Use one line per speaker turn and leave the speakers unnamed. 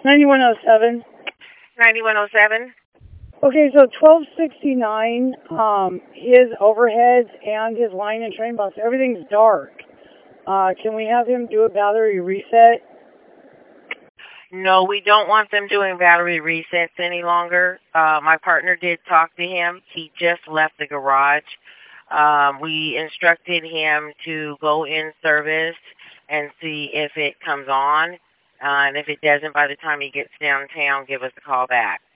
9107.
9107.
Okay, so 1269, his overheads and his line and train box, everything's dark. Can we have him do a battery reset?
No, we don't want them doing battery resets any longer. My partner did talk to him. He just left the garage. We instructed him to go in service and see if it comes on. And if it doesn't, by the time he gets downtown, give us a call back.